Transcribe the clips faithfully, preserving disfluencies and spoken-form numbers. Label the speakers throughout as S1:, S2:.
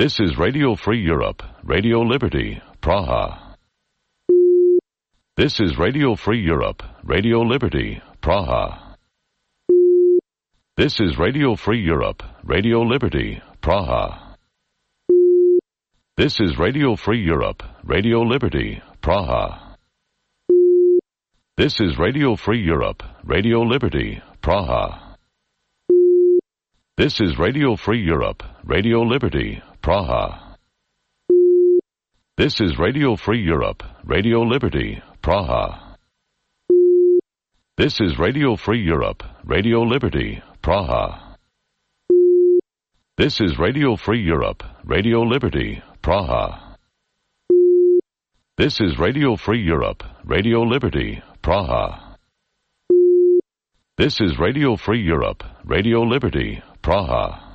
S1: This is Radio Free Europe, Radio Liberty, Praha. This is Radio Free Europe, Radio Liberty, Praha. This is Radio Free Europe, Radio Liberty, Praha. This is Radio Free Europe, Radio Liberty, Praha. This is Radio Free Europe, Radio Liberty, Praha. This is Radio Free Europe, Radio Liberty, Praha. This is Radio Free Europe, Radio Liberty, Praha. This is Radio Free Europe, Radio Liberty, Praha. This is Radio Free Europe, Radio Liberty, Praha. This is Radio Free Europe, Radio Liberty, Praha. This is Radio Free Europe, Radio Liberty, Praha.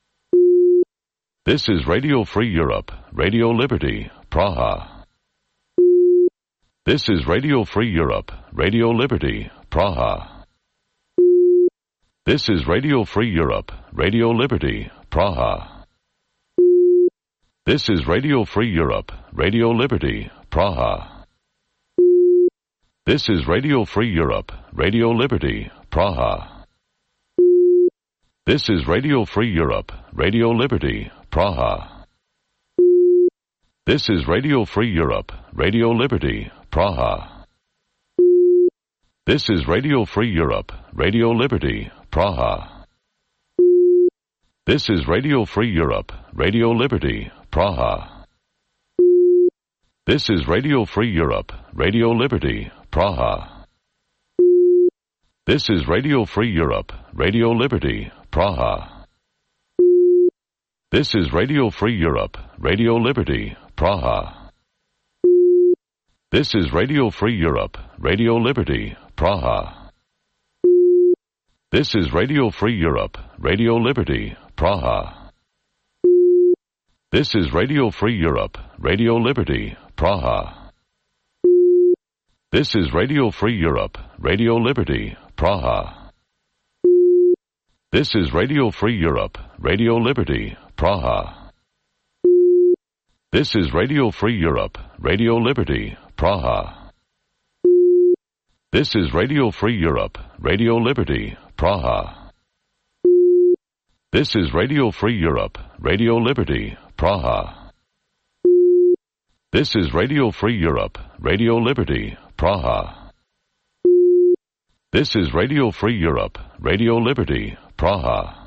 S1: This is Radio Free Europe, Radio Liberty, Praha. This is Radio Free Europe, Radio Liberty, Praha. This is Radio Free Europe, Radio Liberty, Praha. This is Radio Free Europe, Radio Liberty, Praha. This is Radio Free Europe, Radio Liberty, Praha. This is Radio Free Europe, Radio Liberty, Praha. This is Radio Free Europe, Radio Liberty, Praha. This is Radio Free Europe, Radio Liberty, Praha. This is Radio Free Europe, Radio Liberty, Praha. This is Radio Free Europe, Radio Liberty, Praha. This is Radio Free Europe, Radio Liberty, Praha. This is Radio Free Europe, Radio Liberty, Praha. This is Radio Free Europe, Radio Liberty, Praha. This is Radio Free Europe, Radio Liberty, Praha. This is Radio Free Europe, Radio Liberty, Praha. This is Radio Free Europe, Radio Liberty, Praha. This is Radio Free Europe, Radio Liberty, Praha. This is Radio Free Europe, Radio Liberty, Praha. This is Radio Free Europe, Radio Liberty, Praha. This is Radio Free Europe, Radio Liberty, Praha. This is Radio Free Europe, Radio Liberty, Praha. This is Radio Free Europe, Radio Liberty, Praha.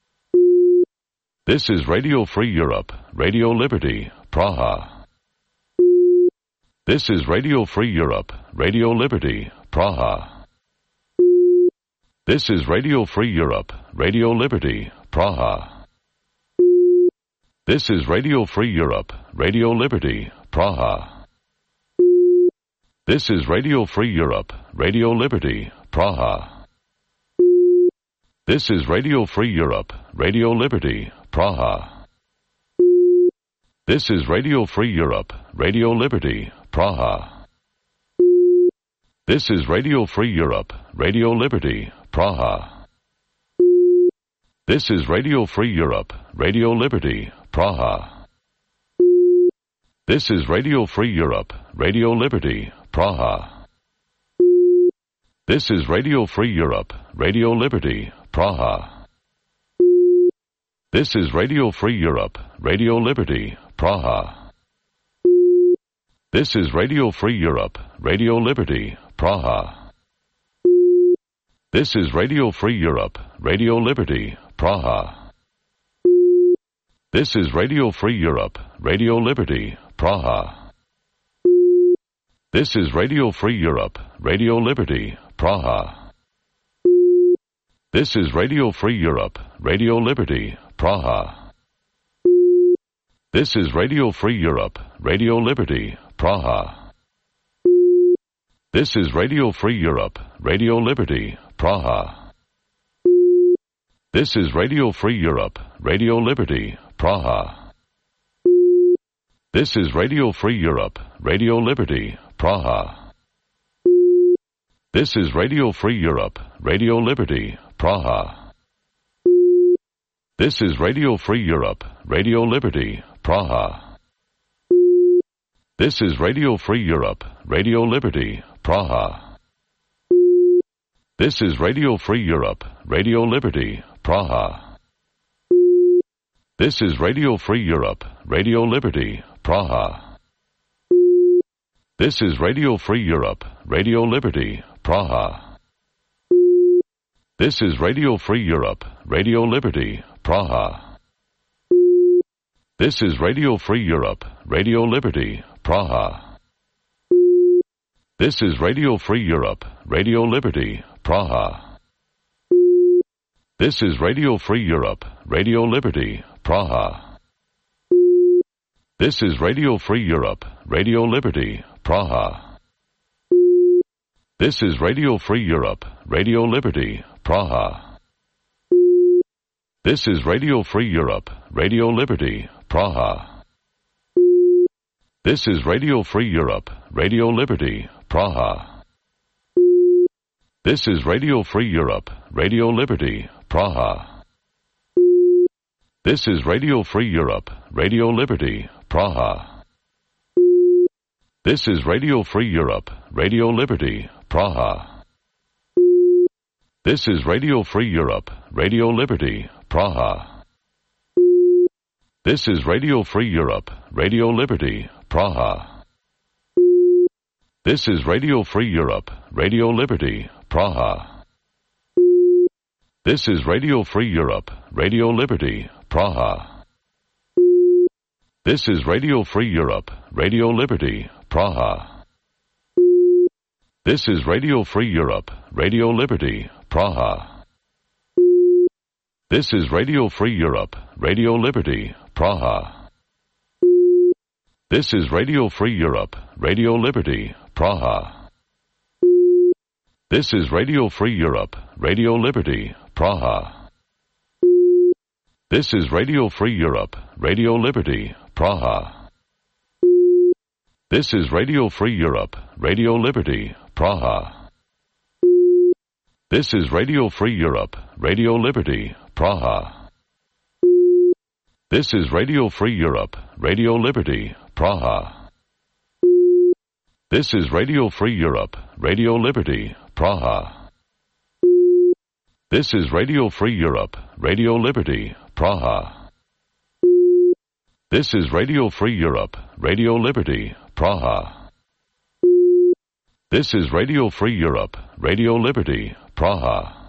S1: This is Radio Free Europe, Radio Liberty, Praha. This is Radio Free Europe, Radio Liberty, Praha. This is Radio Free Europe, Radio Liberty, Praha. This is Radio Free Europe, Radio Liberty, Praha. This is Radio Free Europe, Radio Liberty, Praha. This is Radio Free Europe, Radio Liberty, Praha. This is Radio Free Europe, Radio Liberty, Praha. This is Radio Free Europe, Radio Liberty, Praha. This is Radio Free Europe, Radio Liberty, Praha. This is Radio Free Europe, Radio Liberty, Praha. This is Radio Free Europe, Radio Liberty, Praha. This is Radio Free Europe, Radio Liberty, Praha. This is Radio Free Europe, Radio Liberty, Praha. This is Radio Free Europe, Radio Liberty, Praha. This is Radio Free Europe, Radio Liberty, Praha. This is Radio Free Europe, Radio Liberty, Praha. This is Radio Free Europe, Radio Liberty, Praha. This is Radio Free Europe, Radio Liberty, Praha. This is Radio Free Europe, Radio Liberty, Praha. This is Radio Free Europe, Radio Liberty, Praha. This is Radio Free Europe, Radio Liberty, Praha. This is Radio Free Europe, Radio Liberty, Praha. This is Radio Free Europe, Radio Liberty, Praha. This is Radio Free Europe, Radio Liberty, Praha. This is Radio Free Europe, Radio Liberty, Praha. This is Radio Free Europe, Radio Liberty, Praha. This is Radio Free Europe, Radio Liberty, Praha. This is Radio Free Europe, Radio Liberty, Praha. This is Radio Free Europe, Radio Liberty, Praha. This is Radio Free Europe, Radio Liberty, Praha. This is Radio Free Europe, Radio Liberty, Praha. This is Radio Free Europe, Radio Liberty, Praha. This is Radio Free Europe, Radio Liberty, Praha. This is Radio Free Europe, Radio Liberty, Praha. This is Radio Free Europe, Radio Liberty, Praha. This is Radio Free Europe, Radio Liberty, Praha. This is Radio Free Europe, Radio Liberty, Praha. This is Radio Free Europe, Radio Liberty, Praha. This is Radio Free Europe, Radio Liberty, Praha. This is Radio Free Europe, Radio Liberty, Praha. This is Radio Free Europe, Radio Liberty, Praha. This is Radio Free Europe, Radio Liberty, Praha. This is Radio Free Europe, Radio Liberty, Praha. This is Radio Free Europe, Radio Liberty, Praha. This is Radio Free Europe, Radio Liberty, Praha. This is Radio Free Europe, Radio Liberty, Praha. This is Radio Free Europe, Radio Liberty, Praha. This is Radio Free Europe, Radio Liberty, Praha. This is Radio Free Europe, Radio Liberty, Praha. This is Radio Free Europe, Radio Liberty, Praha. This is Radio Free Europe, Radio Liberty, Praha. This is Radio Free Europe, Radio Liberty, Praha. This is Radio Free Europe, Radio Liberty, Praha. This is Radio Free Europe, Radio Liberty, Praha. This is Radio Free Europe, Radio Liberty, Praha.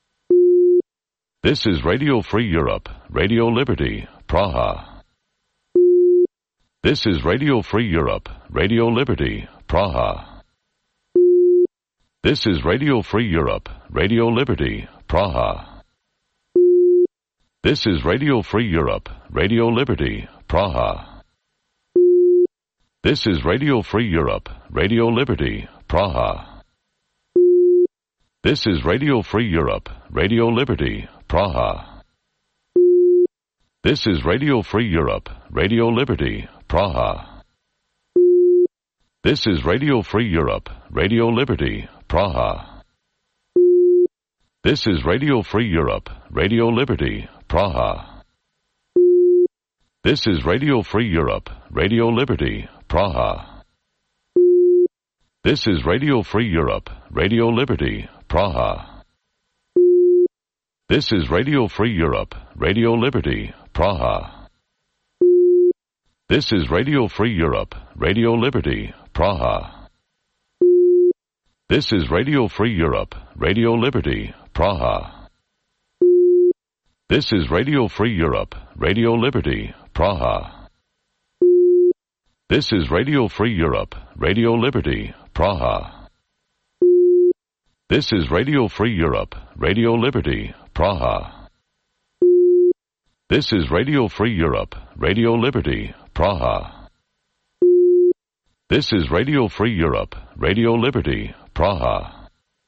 S1: This is Radio Free Europe, Radio Liberty, Praha. This is Radio Free Europe, Radio Liberty, Praha. This is Radio Free Europe, Radio Liberty, Praha. This is Radio Free Europe, Radio Liberty, Praha. This is Radio Free Europe, Radio Liberty, Praha. This is Radio Free Europe, Radio Liberty, Praha. This is Radio Free Europe, Radio Liberty, Praha. This is Radio Free Europe, Radio Liberty, Praha. This is Radio Free Europe, Radio Liberty, Praha. This is Radio Free Europe, Radio Liberty, Praha. This is Radio Free Europe, Radio Liberty, Praha. This is Radio Free Europe, Radio Liberty, Praha. This is Radio Free Europe, Radio Liberty, Praha. This is Radio Free Europe, Radio Liberty, Praha. This is Radio Free Europe, Radio Liberty, Praha. This is Radio Free Europe, Radio Liberty, Praha. This is Radio Free Europe, Radio Liberty, Praha. This is Radio Free Europe, Radio Liberty, Praha. This is Radio Free Europe, Radio Liberty, Praha.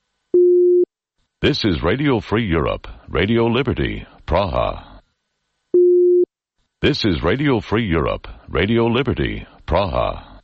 S1: This is Radio Free Europe, Radio Liberty, Praha. This is Radio Free Europe, Radio Liberty, Praha.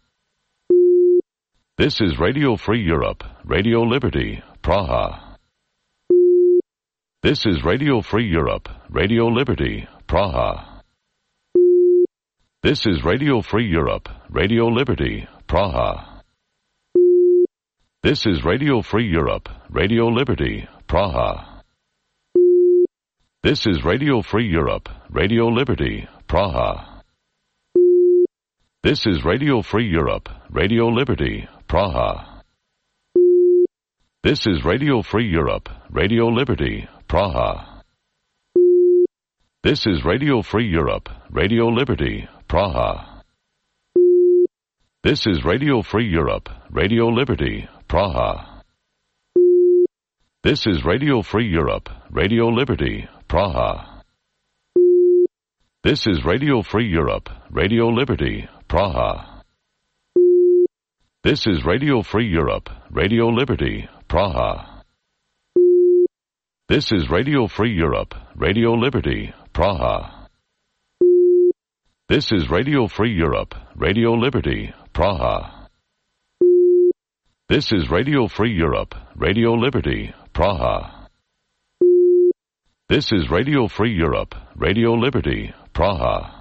S1: This is Radio Free Europe, Radio Liberty, Praha. This is Radio Free Europe, Radio Liberty, Praha. This is Radio Free Europe, Radio Liberty, Praha. This is Radio Free Europe, Radio Liberty, Praha. This is Radio Free Europe, Radio Liberty, Praha. This is Radio Free Europe, Radio Liberty, Praha. This is Radio Free Europe, Radio Liberty, Praha. This is Radio Free Europe, Radio Liberty, Praha. This is Radio Free Europe, Radio Liberty, Praha. This is Radio Free Europe, Radio Liberty, Praha. This is Radio Free Europe, Radio Liberty, Praha. This is Radio Free Europe, Radio Liberty, Praha. This is Radio Free Europe, Radio Liberty, Praha. This is Radio Free Europe, Radio Liberty, Praha. This is Radio Free Europe, Radio Liberty, Praha. This is Radio Free Europe, Radio Liberty, Praha.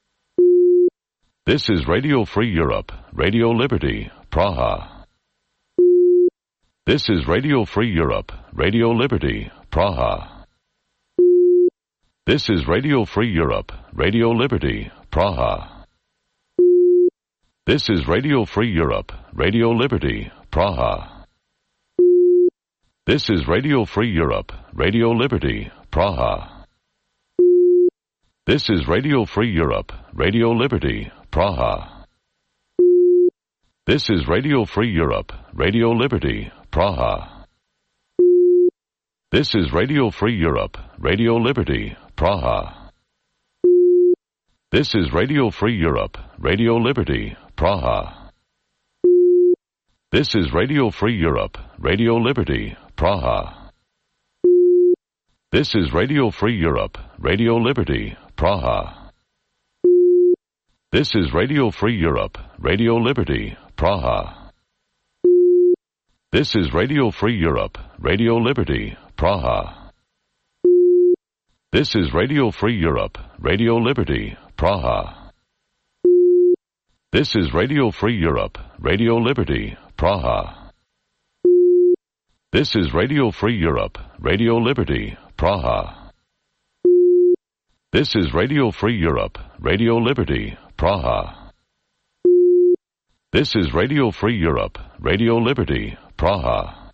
S1: This is Radio Free Europe, Radio Liberty, Praha. This is Radio Free Europe, Radio Liberty, Praha. This is Radio Free Europe, Radio Liberty, Praha. This is Radio Free Europe, Radio Liberty, Praha. This is Radio Free Europe, Radio Liberty, Praha. This is Radio Free Europe, Radio Liberty, Praha. This is Radio Free Europe, Radio Liberty, Praha. This is Radio Free Europe, Radio Liberty, Praha. This is Radio Free Europe, Radio Liberty, Praha. This is Radio Free Europe, Radio Liberty, Praha. This is Radio Free Europe, Radio Liberty, Praha. This is Radio Free Europe, Radio Liberty, Praha. This is Radio Free Europe, Radio Liberty, Praha. This is Radio Free Europe, Radio Liberty, Praha. This is Radio Free Europe, Radio Liberty, Praha. This is Radio Free Europe, Radio Liberty, Praha. This is Radio Free Europe, Radio Liberty, Praha. This is Radio Free Europe, Radio Liberty, Praha. This is Radio Free Europe, Radio Liberty, Praha. This is Radio Free Europe, Radio Liberty, Praha. This is Radio Free Europe, Radio Liberty, Praha. This is Radio Free Europe, Radio Liberty, Praha. This is Radio Free Europe, Radio Liberty, Praha. This is Radio Free Europe, Radio Liberty, Praha.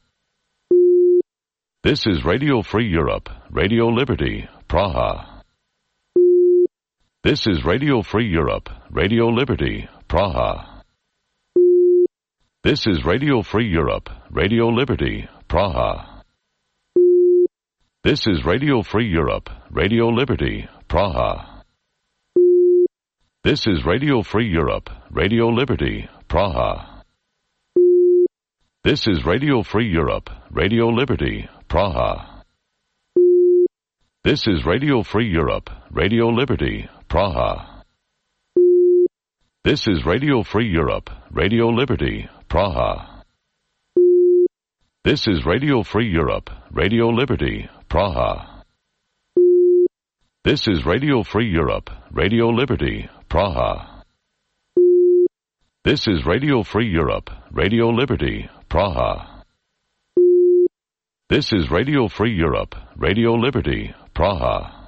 S1: This is Radio Free Europe, Radio Liberty, Praha. This is Radio Free Europe, Radio Liberty, Praha. This is Radio Free Europe, Radio Liberty, Praha. This is Radio Free Europe, Radio Liberty, Praha. This is Radio Free Europe, Radio Liberty, Praha. This is Radio Free Europe, Radio Liberty, Praha. This is Radio Free Europe, Radio Liberty, Praha. This is Radio Free Europe, Radio Liberty, Praha. This is Radio Free Europe, Radio Liberty, Praha. This is Radio Free Europe, Radio Liberty, Praha. This is Radio Free Europe, Radio Liberty, Praha. This is Radio Free Europe, Radio Liberty, Praha.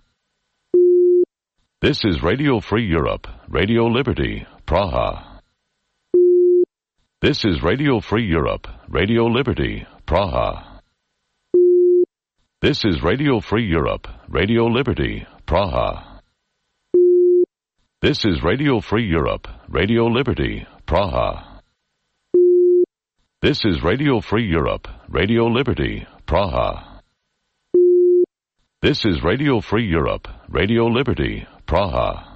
S1: This is Radio Free Europe, Radio Liberty, Praha. This is Radio Free Europe, Radio Liberty, Praha. This is Radio Free Europe, Radio Liberty, Praha. This is Radio Free Europe, Radio Liberty, Praha. This is Radio Free Europe, Radio Liberty, Praha. This is Radio Free Europe, Radio Liberty, Praha.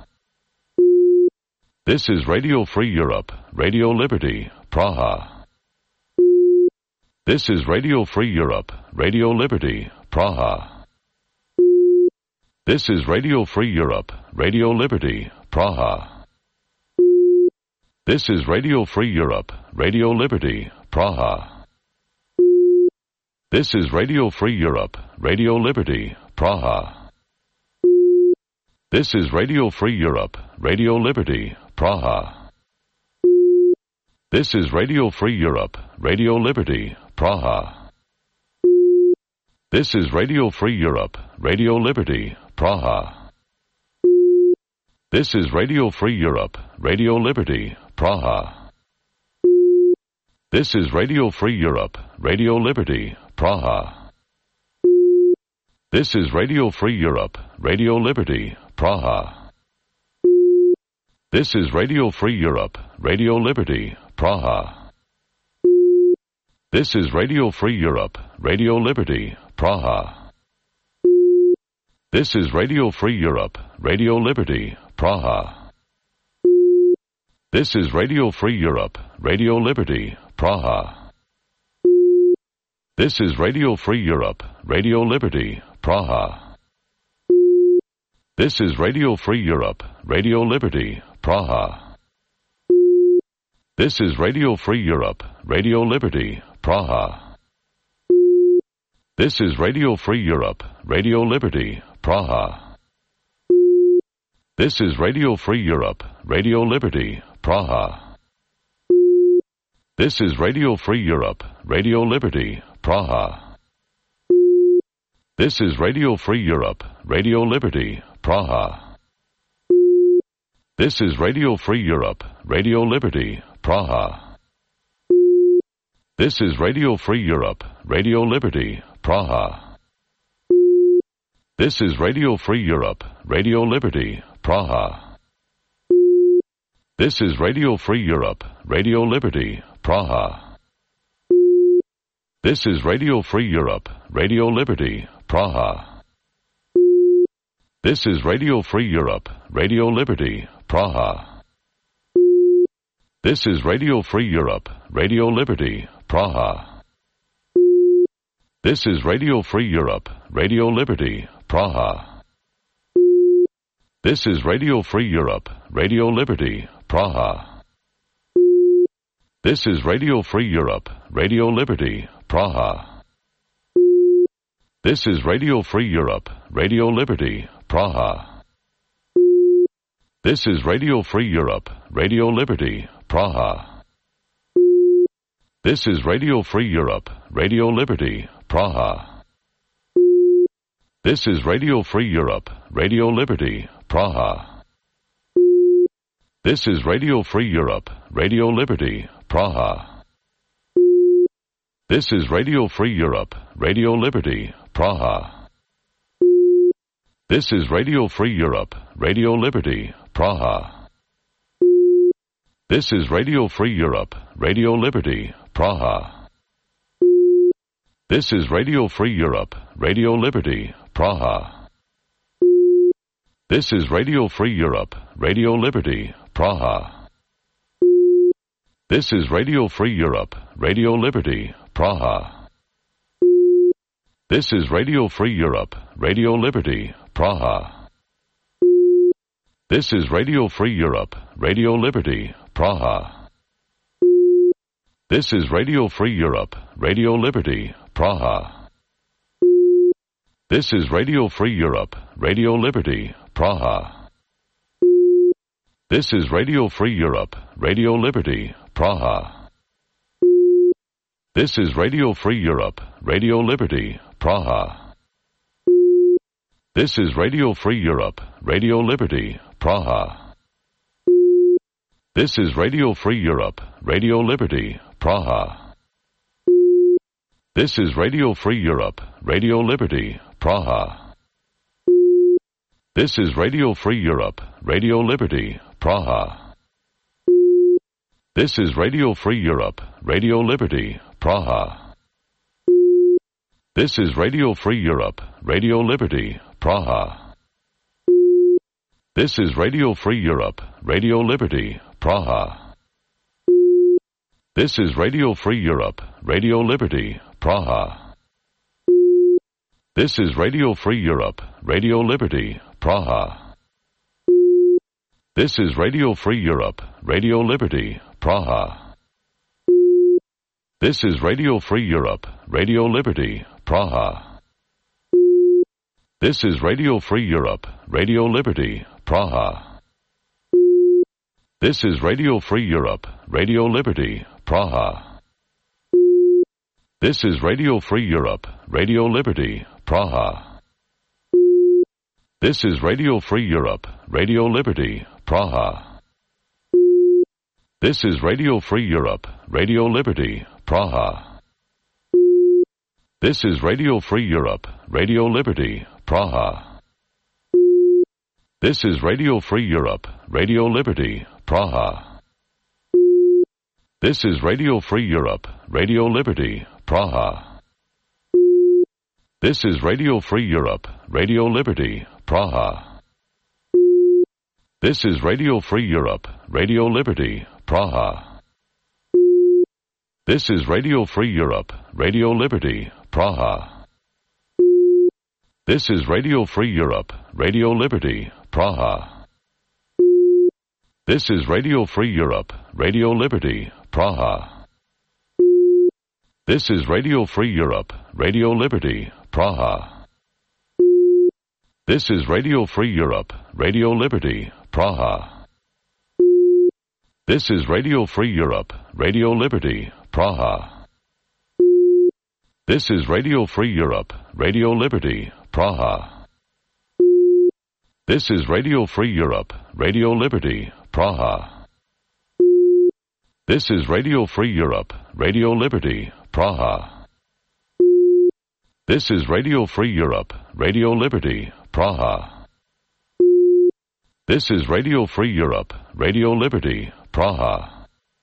S1: This is Radio Free Europe, Radio Liberty, Praha. This is Radio Free Europe, Radio Liberty, Praha. This is Radio Free Europe, Radio Liberty, Praha. This is Radio Free Europe, Radio Liberty, Praha. This is Radio Free Europe, Radio Liberty, Praha. This is Radio Free Europe, Radio Liberty, Praha. This is Radio Free Europe, Radio Liberty, Praha. This is Radio Free Europe, Radio Liberty, Praha. This is Radio Free Europe, Radio Liberty, Praha. This is Radio Free Europe, Radio Liberty, Praha. This is Radio Free Europe, Radio Liberty, Praha. This is Radio Free Europe, Radio Liberty, Praha. This is Radio Free Europe, Radio Liberty, Praha. This is Radio Free Europe, Radio Liberty, Praha. This is Radio Free Europe, Radio Liberty, Praha. This is Radio Free Europe, Radio Liberty, Praha. This is Radio Free Europe, Radio Liberty, Praha. This is Radio Free Europe, Radio Liberty, Praha. This is Radio Free Europe, Radio Liberty, Praha. This is Radio Free Europe, Radio Liberty, Praha. This is Radio Free Europe, Radio Liberty, Praha. This is Radio Free Europe, Radio Liberty, Praha. This is Radio Free Europe, Radio Liberty, Praha. This is Radio Free Europe, Radio Liberty, Praha. This is Radio Free Europe, Radio Liberty, Praha. This is Radio Free Europe, Radio Liberty, Praha. This is Radio Free Europe, Radio Liberty, Praha. This is Radio Free Europe, Radio Liberty, Praha. This is Radio Free Europe, Radio Liberty, Praha. This is Radio Free Europe, Radio Liberty, Praha. This is Radio Free Europe, Radio Liberty, Praha. This is Radio Free Europe, Radio Liberty, Praha. This is Radio Free Europe, Radio Liberty, Praha. This is Radio Free Europe, Radio Liberty, Praha. This is Radio Free Europe, Radio Liberty, Praha. This is Radio Free Europe, Radio Liberty, Praha. This is Radio Free Europe, Radio Liberty, Praha. This is Radio Free Europe, Radio Liberty, Praha. This is Radio Free Europe, Radio Liberty, Praha. This is Radio Free Europe, Radio Liberty, Praha. This is Radio Free Europe, Radio Liberty, Praha. This is Radio Free Europe, Radio Liberty, Praha. This is Radio Free Europe, Radio Liberty, Praha. This is Radio Free Europe, Radio Liberty, Praha. This is Radio Free Europe, Radio Liberty, Praha. This is Radio Free Europe, Radio Liberty, Praha. This is Radio Free Europe, Radio Liberty, Praha. This is Radio Free Europe, Radio Liberty, Praha. This is Radio Free Europe, Radio Liberty, Praha. This is Radio Free Europe, Radio Liberty, Praha. This is Radio Free Europe, Radio Liberty, Praha. This is Radio Free Europe, Radio Liberty, Praha. This is Radio Free Europe, Radio Liberty, Praha. This is Radio Free Europe, Radio Liberty, Praha. This is Radio Free Europe, Radio Liberty, Praha. This is Radio Free Europe, Radio Liberty, Praha. This is Radio Free Europe, Radio Liberty, Praha. This is Radio Free Europe, Radio Liberty, Praha. This is Radio Free Europe, Radio Liberty, Praha. This is Radio Free Europe, Radio Liberty, Praha. This is Radio Free Europe, Radio Liberty, Praha. This is Radio Free Europe, Radio Liberty, Praha. This is Radio Free Europe, Radio Liberty, Praha. This is Radio Free Europe, Radio Liberty, Praha. This is Radio Free Europe, Radio Liberty, Praha. This is Radio Free Europe, Radio Liberty, Praha. This is Radio Free Europe, Radio Liberty, Praha. This is Radio Free Europe, Radio Liberty, Praha. This is Radio Free Europe, Radio Liberty, Praha. This is Radio Free Europe, Radio Liberty, Praha. This is Radio Free Europe, Radio Liberty, Praha. This is Radio Free Europe, Radio Liberty, Praha. This is Radio Free Europe, Radio Liberty, Praha. This is Radio Free Europe, Radio Liberty, Praha. This is Radio Free Europe, Radio Liberty, Praha. This is Radio Free Europe, Radio Liberty, Praha. This is Radio Free Europe, Radio Liberty, Praha. This is Radio Free Europe, Radio Liberty, Praha. This is Radio Free Europe, Radio Liberty, Praha. This is Radio Free Europe, Radio Liberty, Praha. This is Radio Free Europe, Radio Liberty, Praha.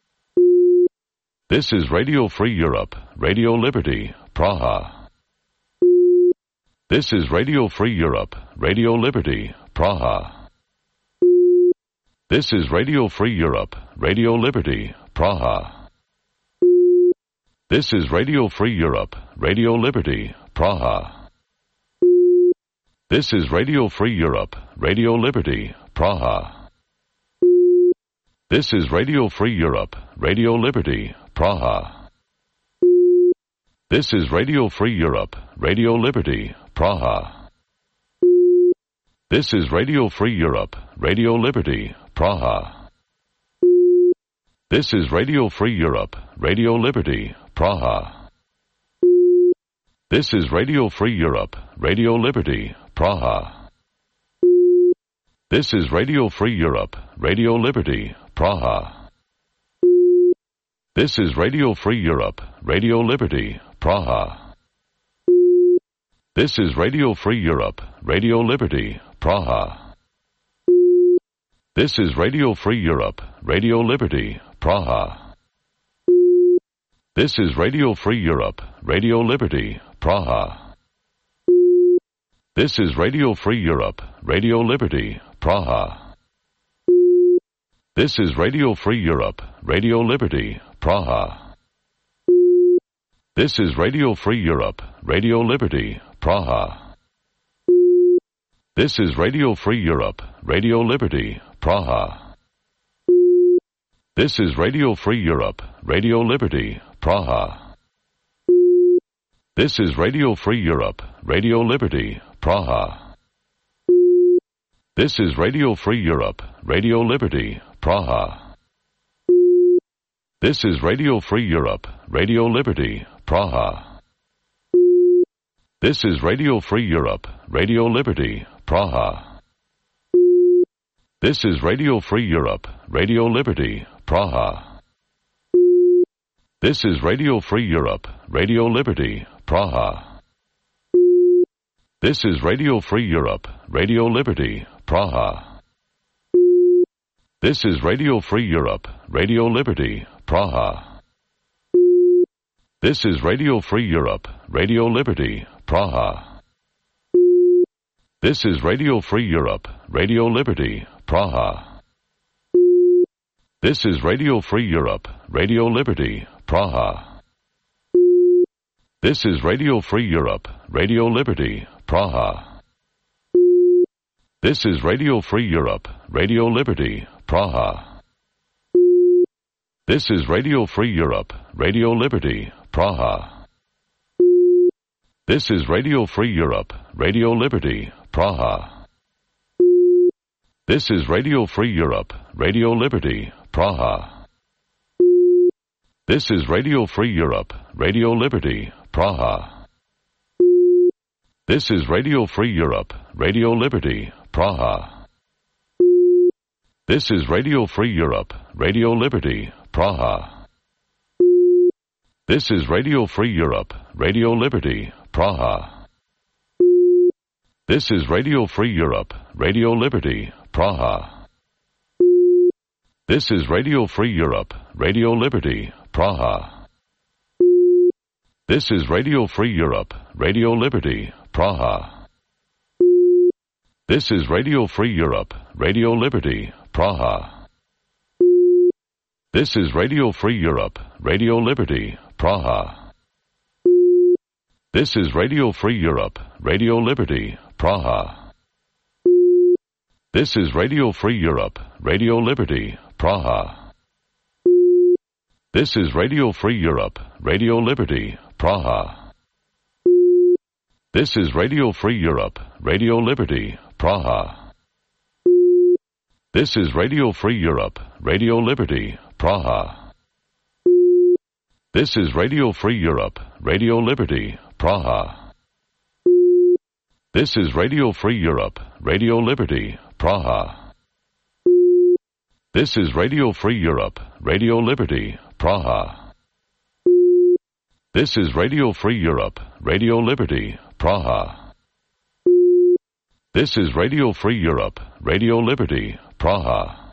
S1: This is Radio Free Europe, Radio Liberty, Praha. This is Radio Free Europe, Radio Liberty, Praha. This is Radio Free Europe, Radio Liberty, Praha. This is Radio Free Europe, Radio Liberty, Praha. This is Radio Free Europe, Radio Liberty, Praha. This is Radio Free Europe, Radio Liberty, Praha. This is Radio Free Europe, Radio Liberty, Praha. This is Radio Free Europe, Radio Liberty, Praha. This is Radio Free Europe, Radio Liberty, Praha. This is Radio Free Europe, Radio Liberty, Praha. This is Radio Free Europe, Radio Liberty, Praha. This is Radio Free Europe, Radio Liberty, Praha. This is Radio Free Europe, Radio Liberty, Praha. This is Radio Free Europe, Radio Liberty, Praha. This is Radio Free Europe, Radio Liberty, Praha. This is Radio Free Europe, Radio Liberty, Praha. This is Radio Free Europe, Radio Liberty, Praha. This is Radio Free Europe, Radio Liberty, Praha. This is Radio Free Europe, Radio Liberty, Praha. This is Radio Free Europe, Radio Liberty, Praha. This is Radio Free Europe, Radio Liberty, Praha. This is Radio Free Europe, Radio Liberty, Praha. This is Radio Free Europe, Radio Liberty, Praha. This is Radio Free Europe, Radio Liberty, Praha. This is Radio Free Europe, Radio Liberty, Praha. This is Radio Free Europe, Radio Liberty, Praha. This is Radio Free Europe, Radio Liberty, Praha. This is Radio Free Europe, Radio Liberty, Praha. This is Radio Free Europe, Radio Liberty, Praha. This is Radio Free Europe, Radio Liberty, Praha. This is Radio Free Europe, Radio Liberty, Praha. This is Radio Free Europe, Radio Liberty, Praha. This is Radio Free Europe, Radio Liberty, Praha. This is Radio Free Europe, Radio Liberty, Praha. This is Radio Free Europe, Radio Liberty, Praha. This is Radio Free Europe, Radio Liberty, Praha. This is Radio Free Europe, Radio Liberty, Praha. This is Radio Free Europe, Radio Liberty, Praha. This is Radio Free Europe, Radio Liberty, Praha. This is Radio Free Europe, Radio Liberty, Praha. This is Radio Free Europe, Radio Liberty, Praha. This is Radio Free Europe, Radio Liberty, Praha. This is Radio Free Europe, Radio Liberty, Praha. This is Radio Free Europe, Radio Liberty, Praha. This is Radio Free Europe, Radio Liberty, Praha. This is Radio Free Europe, Radio Liberty, Praha. This is Radio Free Europe, Radio Liberty, Praha. This is Radio Free Europe, Radio Liberty, Praha. This is Radio Free Europe, Radio Liberty, Praha. This is Radio Free Europe, Radio Liberty, Praha. This is Radio Free Europe, Radio Liberty, Praha. This is Radio Free Europe, Radio Liberty, Praha. This is Radio Free Europe, Radio Liberty, Praha. This is Radio Free Europe, Radio Liberty, Praha. This is Radio Free Europe, Radio Liberty, Praha. This is Radio Free Europe, Radio Liberty, Praha. This is Radio Free Europe, Radio Liberty, Praha. This is Radio Free Europe, Radio Liberty, Praha. This is Radio Free Europe, Radio Liberty, Praha. This is Radio Free Europe, Radio Liberty, Praha. This is Radio Free Europe, Radio Liberty, Praha.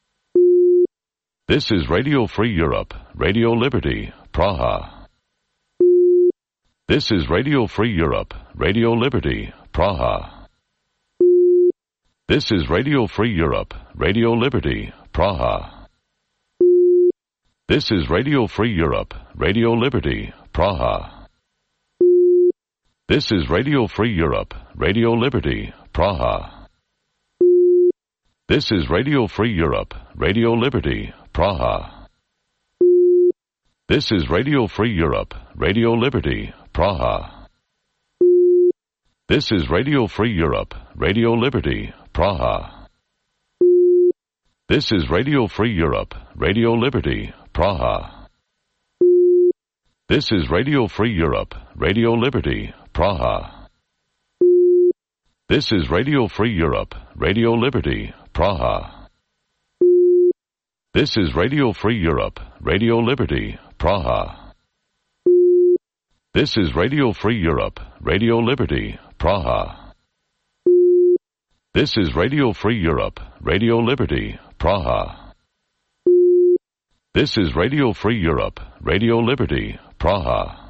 S1: This is Radio Free Europe, Radio Liberty, Praha. This is Radio Free Europe, Radio Liberty, Praha. This is Radio Free Europe, Radio Liberty, Praha. This is Radio Free Europe, Radio Liberty, Praha. This is Radio Free Europe, Radio Liberty, Praha. This is Radio Free Europe, Radio Liberty, Praha. This is Radio Free Europe, Radio Liberty, Praha. This is Radio Free Europe, Radio Liberty, Praha. This is Radio Free Europe, Radio Liberty, Praha. This is Radio Free Europe, Radio Liberty, Praha. This is Radio Free Europe, Radio Liberty, Praha. This is Radio Free Europe, Radio Liberty, Praha. This is Radio Free Europe, Radio Liberty, Praha. This is Radio Free Europe, Radio Liberty, Praha. This is Radio Free Europe, Radio Liberty, Praha.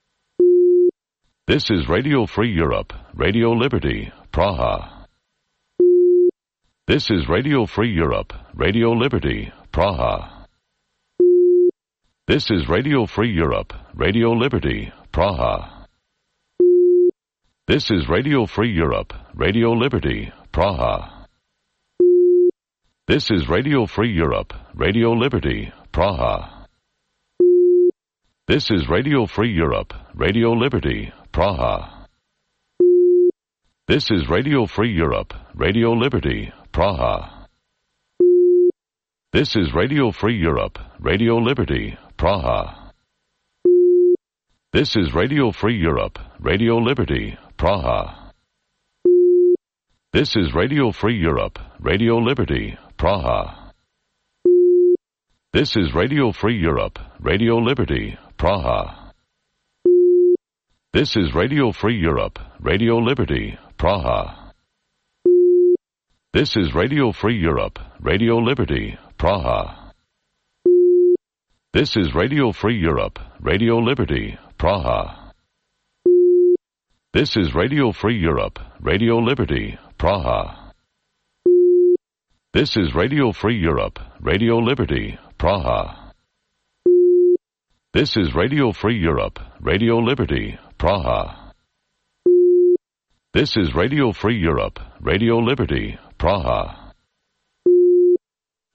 S1: This is Radio Free Europe, Radio Liberty, Praha. This is Radio Free Europe, Radio Liberty, Praha. This is Radio Free Europe, Radio Liberty, Praha. This is Radio Free Europe, Radio Liberty, Praha. This is Radio Free Europe, Radio Liberty, Praha. This is Radio Free Europe, Radio Liberty, Praha. This is Radio Free Europe, Radio Liberty, Praha. This is Radio Free Europe, Radio Liberty, Praha. This is Radio Free Europe, Radio Liberty, Praha. This is Radio Free Europe, Radio Liberty, Praha. This is Radio Free Europe, Radio Liberty, Praha. This is Radio Free Europe, Radio Liberty, Praha. This is Radio Free Europe, Radio Liberty, Praha. This is Radio Free Europe, Radio Liberty, Praha. This is Radio Free Europe, Radio Liberty, Praha. This is Radio Free Europe, Radio Liberty, Praha. This is Radio Free Europe, Radio Liberty, Praha. This is Radio Free Europe, Radio Liberty, Praha.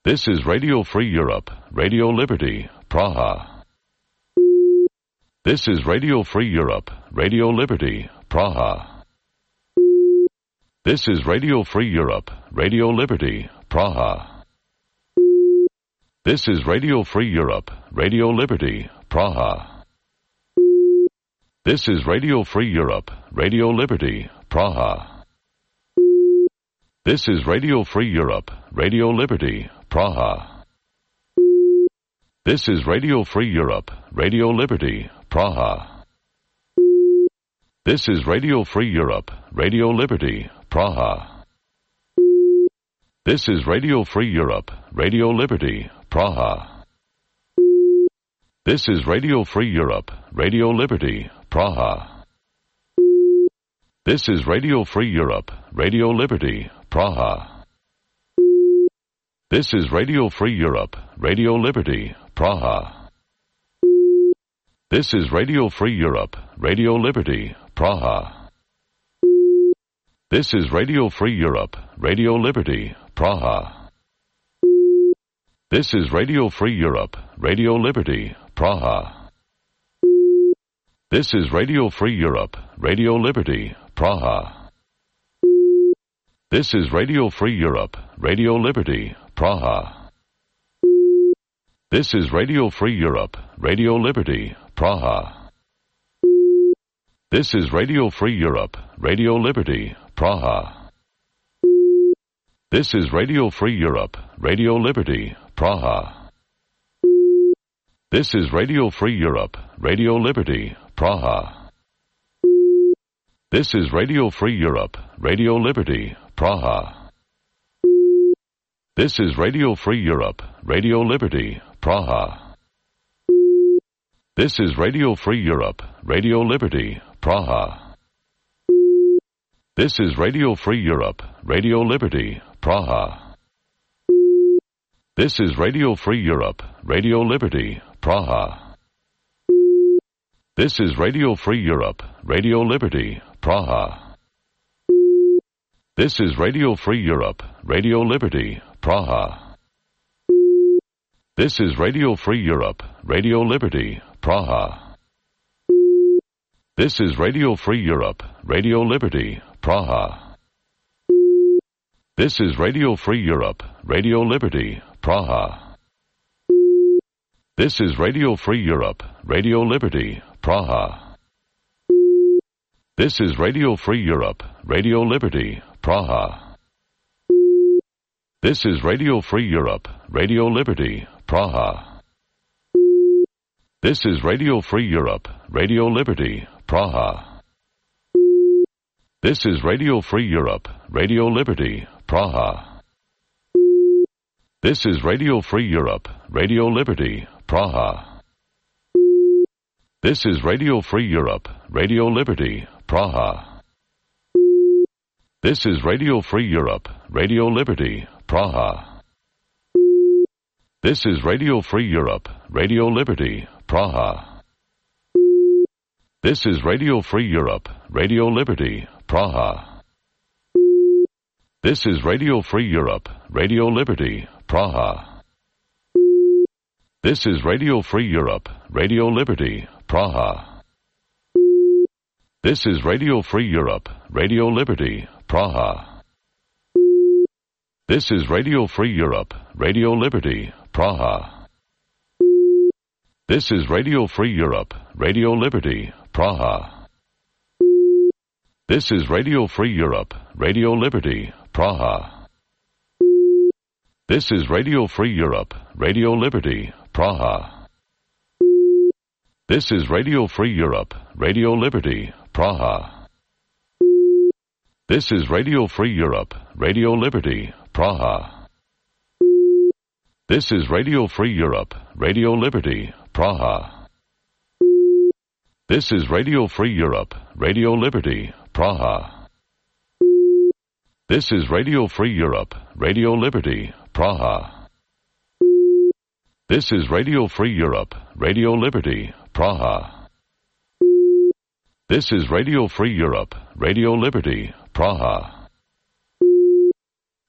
S1: This is Radio Free Europe, Radio Liberty, Praha. This is Radio Free Europe, Radio Liberty, Praha. This is Radio Free Europe, Radio Liberty, Praha. This is Radio Free Europe, Radio Liberty, Praha. This is Radio Free Europe, Radio Liberty, Praha. This is Radio Free Europe, Radio Liberty, Praha. This is Radio Free Europe, Radio Liberty, Praha. This is Radio Free Europe, Radio Liberty, Praha. This is Radio Free Europe, Radio Liberty, Praha. This is Radio Free Europe, Radio Liberty, Praha. This is Radio Free Europe, Radio Liberty, Praha. This is Radio Free Europe, Radio Liberty, Praha. This is Radio Free Europe, Radio Liberty, Praha. This is Radio Free Europe, Radio Liberty, Praha. This is Radio Free Europe, Radio Liberty, Praha. This is Radio Free Europe, Radio Liberty, Praha. This is Radio Free Europe, Radio Liberty, Praha. This is Radio Free Europe, Radio Liberty, Praha. This is Radio Free Europe, Radio Liberty, Praha. This is Radio Free Europe, Radio Liberty, Praha. This is Radio Free Europe, Radio Liberty, Praha. This is Radio Free Europe, Radio Liberty, Praha. This is Radio Free Europe, Radio Liberty, Praha. This is Radio Free Europe, Radio Liberty, Praha. This is Radio Free Europe, Radio Liberty, Praha. This is Radio Free Europe, Radio Liberty, Praha. This is Radio Free Europe, Radio Liberty, Praha. This is Radio Free Europe, Radio Liberty, Praha. This is Radio Free Europe, Radio Liberty, Praha. This is Radio Free Europe, Radio Liberty, Praha. This is Radio Free Europe, Radio Liberty, Praha. This is Radio Free Europe, Radio Liberty, Praha. This is Radio Free Europe, Radio Liberty, Praha. This is Radio Free Europe, Radio Liberty, Praha. This is Radio Free Europe, Radio Liberty, Praha. This is Radio Free Europe, Radio Liberty, Praha. This is Radio Free Europe, Radio Liberty, Praha. This is Radio Free Europe, Radio Liberty, Praha. This is Radio Free Europe, Radio Liberty, Praha. This is Radio Free Europe, Radio Liberty, Praha. This is Radio Free Europe, Radio Liberty, Praha. This is Radio Free Europe, Radio Liberty, Praha. This is Radio Free Europe, Radio Liberty, Praha. This is Radio Free Europe, Radio Liberty, Praha. This is Radio Free Europe, Radio Liberty, Praha. This is Radio Free Europe, Radio Liberty, Praha. This is Radio Free Europe, Radio Liberty, Praha. This is Radio Free Europe, Radio Liberty, Praha. This is Radio Free Europe, Radio Liberty, Praha. This is Radio Free Europe, Radio Liberty, Praha. This is Radio Free Europe, Radio Liberty, Praha. This is Radio Free Europe, Radio Liberty, Praha. This is Radio Free Europe, Radio Liberty, Praha. This is Radio Free Europe, Radio Liberty, Praha. This is Radio Free Europe, Radio Liberty, Praha.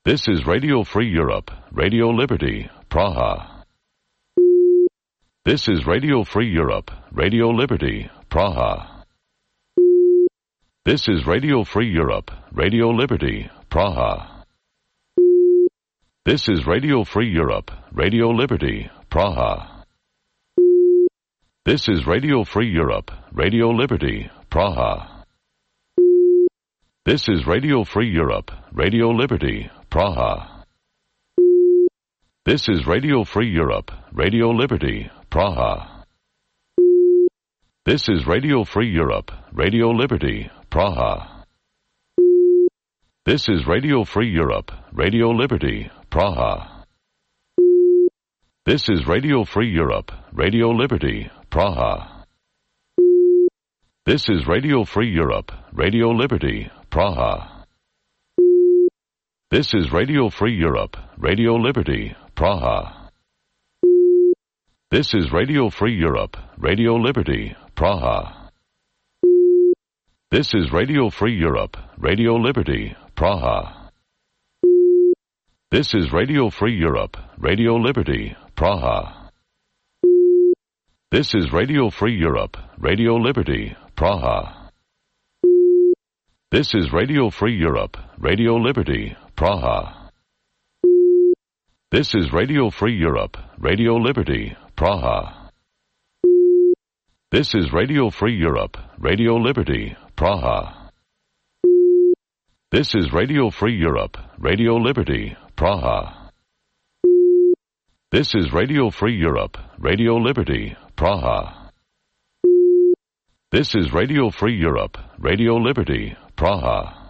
S1: This is Radio Free Europe, Radio Liberty, Praha. This is Radio Free Europe, Radio Liberty, Praha. This is Radio Free Europe, Radio Liberty, Praha. This is Radio Free Europe, Radio Liberty, Praha. This is Radio Free Europe, Radio Liberty, Praha. This is Radio Free Europe, Radio Liberty, Praha. This is Radio Free Europe, Radio Liberty, Praha. This is Radio Free Europe, Radio Liberty, Praha. This is Radio Free Europe, Radio Liberty, Praha. This is Radio Free Europe, Radio Liberty, Praha. This is Radio Free Europe, Radio Liberty, Praha. This is Radio Free Europe, Radio Liberty, Praha. This is Radio Free Europe, Radio Liberty, Praha. This is Radio Free Europe, Radio Liberty, Praha. This is Radio Free Europe, Radio Liberty, Praha. This is Radio Free Europe, Radio Liberty, Praha. This is Radio Free Europe, Radio Liberty, Praha. This is Radio Free Europe, Radio Liberty, Praha. This is Radio Free Europe, Radio Liberty, Praha. This is Radio Free Europe, Radio Liberty, Praha. This is Radio Free Europe, Radio Liberty, Praha. This is Radio Free Europe, Radio Liberty, Praha.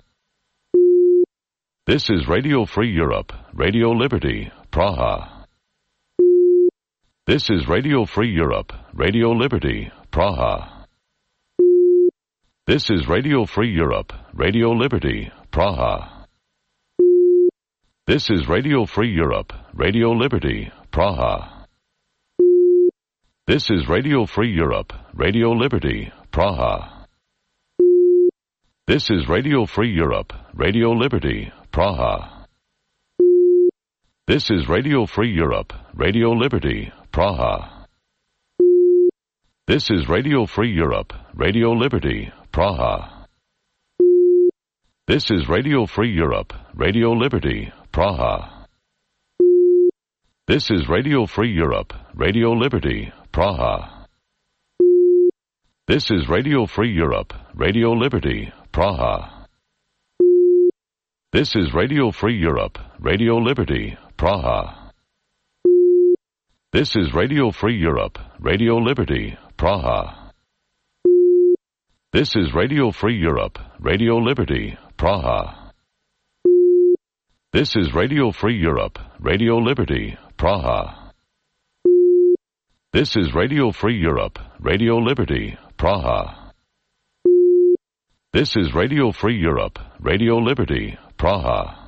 S1: This is Radio Free Europe, Radio Liberty, Praha. This is Radio Free Europe, Radio Liberty, Praha. This is Radio Free Europe, Radio Liberty, Praha. This is Radio Free Europe, Radio Liberty, Praha. This is Radio Free Europe, Radio Liberty, Praha. This is Radio Free Europe, Radio Liberty, Praha. This is Radio Free Europe, Radio Liberty, Praha. This is Radio Free Europe, Radio Liberty, Praha. This is Radio Free Europe, Radio Liberty, Praha. This is Radio Free Europe, Radio Liberty, Praha. This is Radio Free Europe, Radio Liberty, Praha. This is Radio Free Europe, Radio Liberty, Praha. This is Radio Free Europe, Radio Liberty, Praha. This is Radio Free Europe, Radio Liberty, Praha. This is Radio Free Europe, Radio Liberty, Praha. This is Radio Free Europe, Radio Liberty, Praha. This is Radio Free Europe, Radio Liberty, Praha.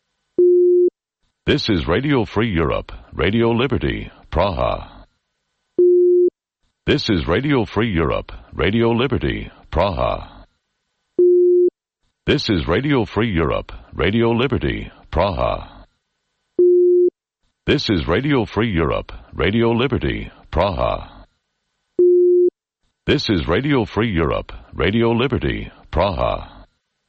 S1: This is Radio Free Europe, Radio Liberty, Praha. This is Radio Free Europe, Radio Liberty, Praha. This is Radio Free Europe, Radio Liberty, Praha. This is Radio Free Europe, Radio Liberty, Praha. This is Radio Free Europe, Radio Liberty, Praha.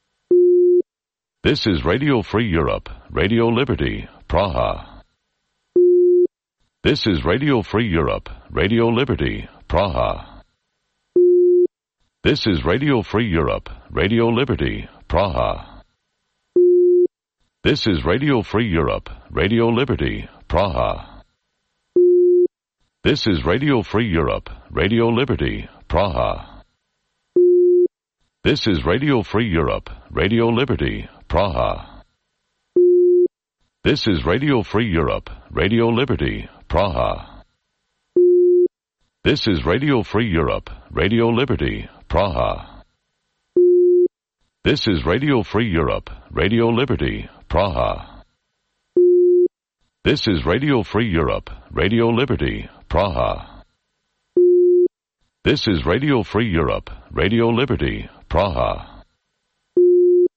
S1: This is Radio Free Europe, Radio Liberty, Praha. This is Radio Free Europe, Radio Liberty, Praha. This is Radio Free Europe, Radio Liberty, Praha. This is Radio Free Europe, Radio Liberty, Praha. This is Radio Free Europe, Radio Liberty, Praha. This is Radio Free Europe, Radio Liberty, Praha. This is Radio Free Europe, Radio Liberty, Praha. This is Radio Free Europe, Radio Liberty, Praha. This is Radio Free Europe, Radio Liberty, Praha. This is Radio Free Europe, Radio Liberty, Praha. This is Radio Free Europe, Radio Liberty, Praha.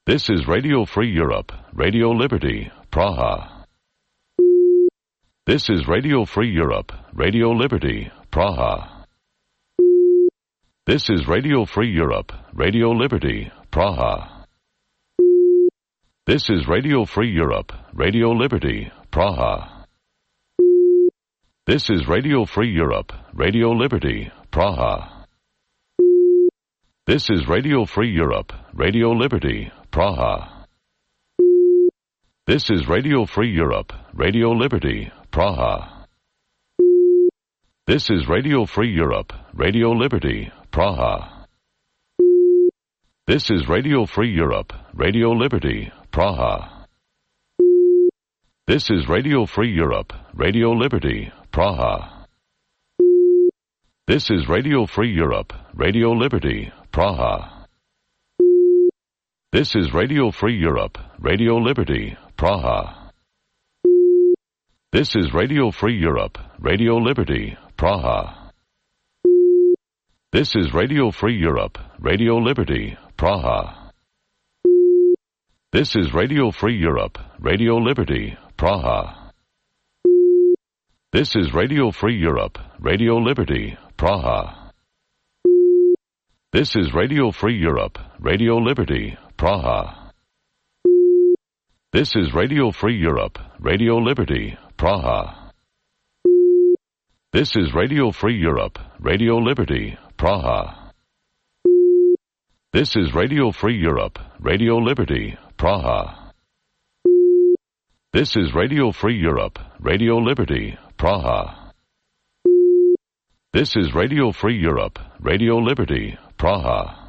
S1: This is Radio Free Europe, Radio Liberty, Praha. This is Radio Free Europe, Radio Liberty, Praha. This is Radio Free Europe, Radio Liberty, Praha. This is Radio Free Europe, Radio Liberty, Praha. This is Radio Free Europe, Radio Liberty, Praha. This is Radio Free Europe, Radio Liberty, Praha. This is Radio Free Europe, Radio Liberty, Praha. This is Radio Free Europe, Radio Liberty, Praha. This is Radio Free Europe, Radio Liberty, Praha. This is Radio Free Europe, Radio Liberty, Praha. This is Radio Free Europe, Radio Liberty, Praha. This is Radio Free Europe, Radio Liberty, Praha. This is Radio Free Europe, Radio Liberty, Praha. This is Radio Free Europe, Radio Liberty, Praha. This is Radio Free Europe, Radio Liberty, Praha. This is Radio Free Europe, Radio Liberty, Praha. This is Radio Free Europe, Radio Liberty, Praha. This is Radio Free Europe, Radio Liberty, Praha. This is Radio Free Europe, Radio Liberty, Praha. This is Radio Free Europe, Radio Liberty, Praha. This is Radio Free Europe, Radio Liberty, Praha. This is Radio Free Europe, Radio Liberty, Praha.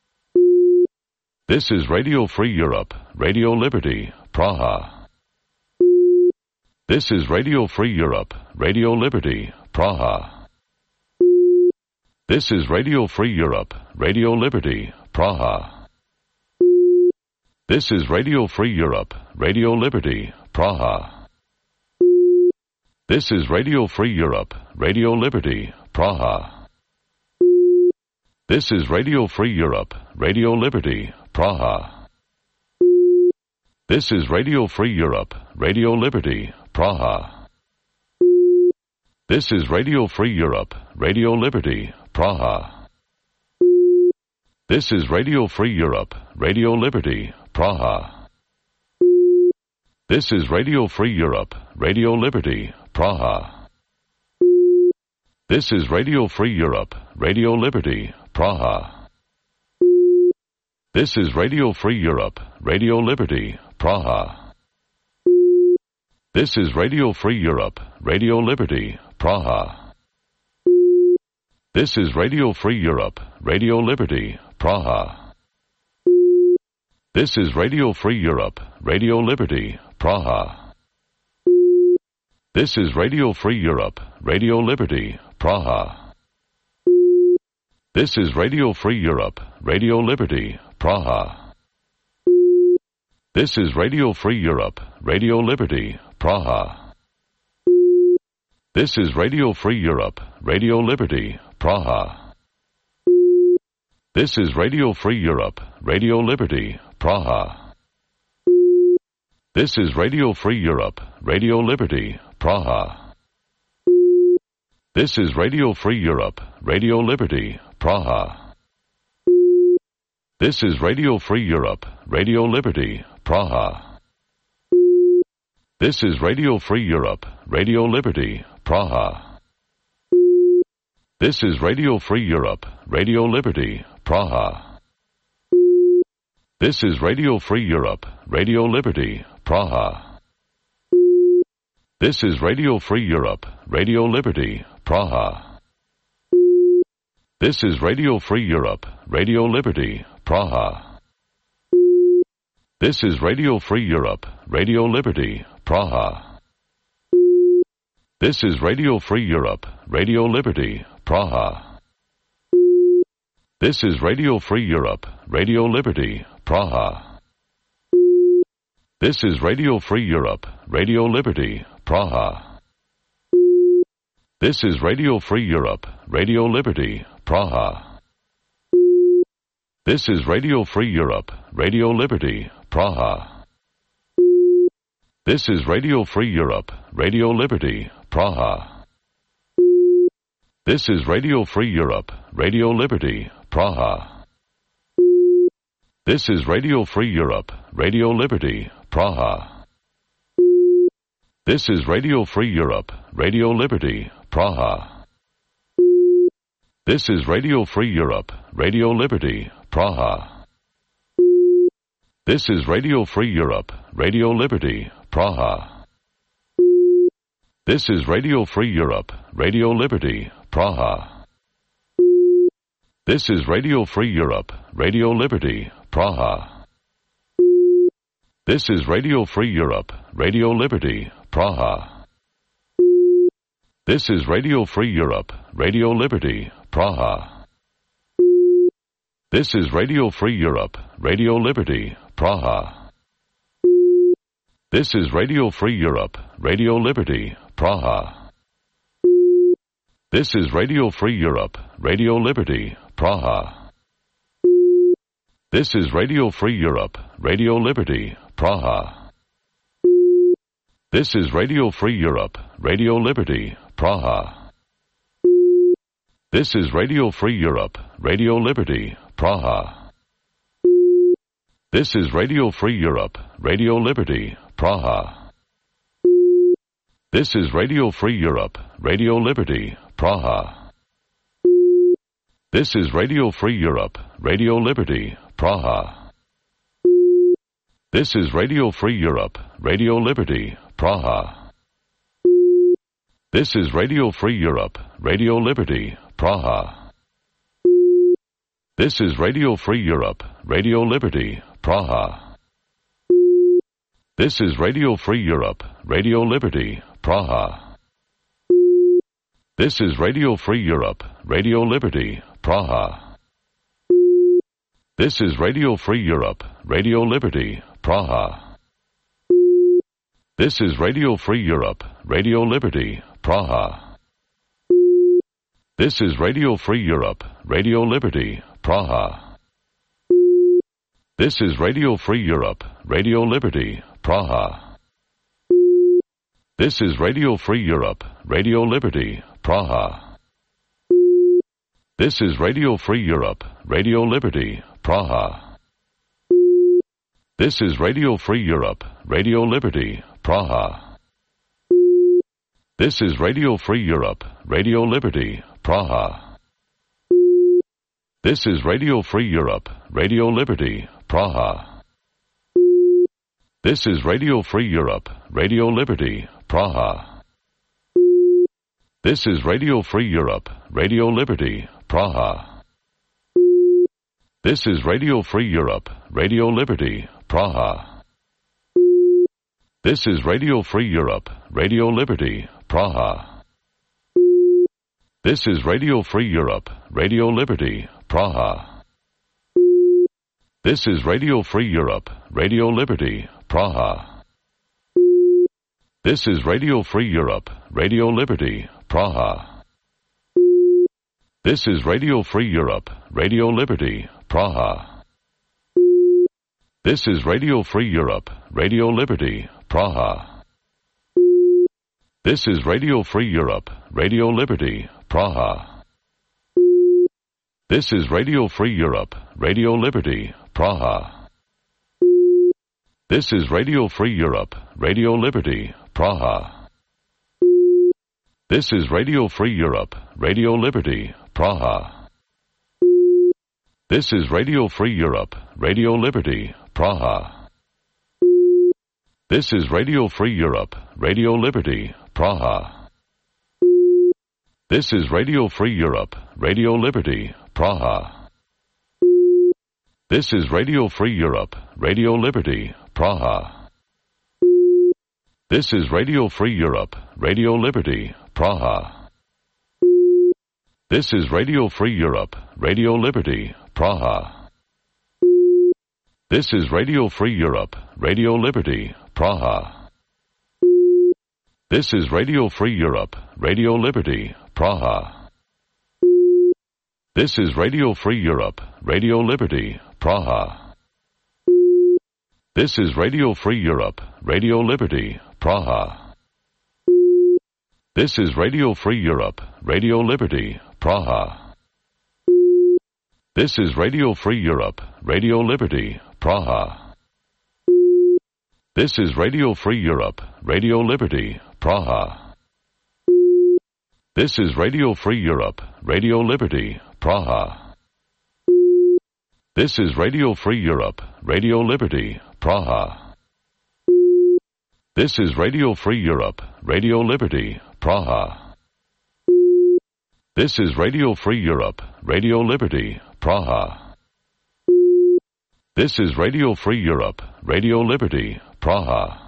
S1: This is Radio Free Europe, Radio Liberty, Praha. This is Radio Free Europe, Radio Liberty, Praha. This is Radio Free Europe, Radio Liberty, Praha. This is Radio Free Europe, Radio Liberty, Praha. This is Radio Free Europe, Radio Liberty, Praha. This is Radio Free Europe, Radio Liberty, Praha. This is Radio Free Europe, Radio Liberty, Praha. This is Radio Free Europe, Radio Liberty, Praha. This is Radio Free Europe, Radio Liberty, Praha. This is Radio Free Europe, Radio Liberty, Praha. This is Radio Free Europe, Radio Liberty, Praha. This is Radio Free Europe, Radio Liberty, Praha. This is Radio Free Europe, Radio Liberty, Praha. This is Radio Free Europe, Radio Liberty, Praha. This is Radio Free Europe, Radio Liberty, Praha. This is Radio Free Europe, Radio Liberty, Praha. This is Radio Free Europe, Radio Liberty, Praha. This is Radio Free Europe, Radio Liberty, Praha. This is Radio Free Europe, Radio Liberty, Praha. This is Radio Free Europe, Radio Liberty, Praha. This is Radio Free Europe, Radio Liberty, Praha. This is Radio Free Europe, Radio Liberty, Praha. This is Radio Free Europe, Radio Liberty, Praha. This is Radio Free Europe, Radio Liberty, Praha. This is Radio Free Europe, Radio Liberty, Praha. This is Radio Free Europe, Radio Liberty, Praha. This is Radio Free Europe, Radio Liberty, Praha. This is Radio Free Europe, Radio Liberty, Praha. This is Radio Free Europe, Radio Liberty, Praha. This is Radio Free Europe, Radio Liberty, Praha. This is Radio Free Europe, Radio Liberty, Praha. This is Radio Free Europe, Radio Liberty, Praha. This is Radio Free Europe, Radio Liberty, Praha. This is Radio Free Europe, Radio Liberty, Praha. This is Radio Free Europe, Radio Liberty, Praha. This is Radio Free Europe, Radio Liberty, Praha. This is Radio Free Europe, Radio Liberty, Praha. This is Radio Free Europe, Radio Liberty, Praha. This is Radio Free Europe, Radio Liberty, Praha. This is Radio Free Europe, Radio Liberty, Praha. This is Radio Free Europe, Radio Liberty, Praha. This is Radio Free Europe, Radio Liberty, Praha. This is Radio Free Europe, Radio Liberty, Praha. This is Radio Free Europe, Radio Liberty, Praha. This is Radio Free Europe, Radio Liberty, Praha. This is Radio Free Europe, Radio Liberty, Praha. This is Radio Free Europe, Radio Liberty, Praha. This is Radio Free Europe, Radio Liberty, Praha. This is Radio Free Europe, Radio Liberty, Praha. This is Radio Free Europe, Radio Liberty, Praha. This is Radio Free Europe, Radio Liberty, Praha. This is Radio Free Europe, Radio Liberty, Praha. This is Radio Free Europe, Radio Liberty, Praha. This is Radio Free Europe, Radio Liberty, Praha. This is Radio Free Europe, Radio Liberty, Praha. This is Radio Free Europe, Radio Liberty, Praha. This is Radio Free Europe, Radio Liberty, Praha. This is Radio Free Europe, Radio Liberty, Praha. This is Radio Free Europe, Radio Liberty, Praha. This is Radio Free Europe, Radio Liberty, Praha. This is Radio Free Europe, Radio Liberty, Praha. This is Radio Free Europe, Radio Liberty, Praha. This is Radio Free Europe, Radio Liberty, Praha. This is Radio Free Europe, Radio Liberty, Praha. This is Radio Free Europe, Radio Liberty, Praha. This is Radio Free Europe, Radio Liberty, Praha. This is Radio Free Europe, Radio Liberty, Praha. This is Radio Free Europe, Radio Liberty, Praha. This is Radio Free Europe, Radio Liberty, Praha. This is Radio Free Europe, Radio Liberty, Praha. This is Radio Free Europe, Radio Liberty, Praha. This is Radio Free Europe, Radio Liberty, Praha. This is Radio Free Europe, Radio Liberty, Praha. This is Radio Free Europe, Radio Liberty, Praha. This is Radio Free Europe, Radio Liberty, Praha. This is Radio Free Europe, Radio Liberty, Praha. This is Radio Free Europe, Radio Liberty, Praha. This is Radio Free Europe, Radio Liberty, Praha. This is Radio Free Europe, Radio Liberty, Praha. This is Radio Free Europe, Radio Liberty, Praha. This is Radio Free Europe, Radio Liberty, Praha. This is Radio Free Europe, Radio Liberty, Praha. This is Radio Free Europe, Radio Liberty, Praha. This is Radio Free Europe, Radio Liberty, Praha. This is Radio Free Europe, Radio Liberty, Praha. This is Radio Free Europe, Radio Liberty, Praha. This is Radio Free Europe, Radio Liberty, Praha. This is Radio Free Europe, Radio Liberty, Praha. This is Radio Free Europe, Radio Liberty, Praha. This is Radio Free Europe, Radio Liberty, Praha. This is Radio Free Europe, Radio Liberty, Praha. This is Radio Free Europe, Radio Liberty, Praha. This is Radio Free Europe, Radio Liberty, Praha. This is Radio Free Europe, Radio Liberty, Praha. This is Radio Free Europe, Radio Liberty, Praha. This is Radio Free Europe, Radio Liberty, Praha. This is Radio Free Europe, Radio Liberty, Praha. This is Radio Free Europe, Radio Liberty, Praha.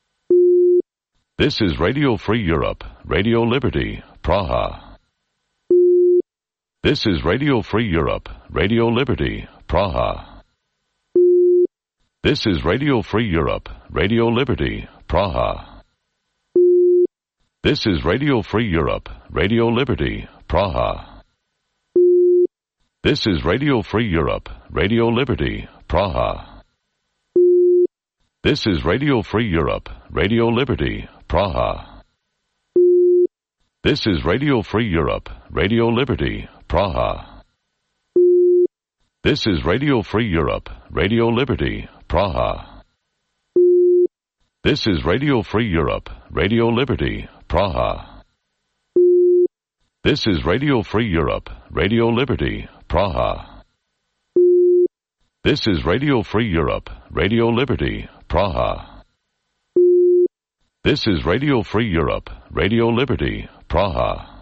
S1: This is Radio Free Europe, Radio Liberty, Praha. This is Radio Free Europe, Radio Liberty, Praha. This is Radio Free Europe, Radio Liberty, Praha. This is Radio Free Europe, Radio Liberty, Praha. This is Radio Free Europe, Radio Liberty, Praha. This is Radio Free Europe, Radio Liberty, Praha. This is Radio Free Europe, Radio Liberty, Praha. This is Radio Free Europe, Radio Liberty, Praha. This is Radio Free Europe, Radio Liberty, Praha. This is Radio Free Europe, Radio Liberty, Praha. This is Radio Free Europe, Radio Liberty, Praha. This is Radio Free Europe, Radio Liberty, Praha.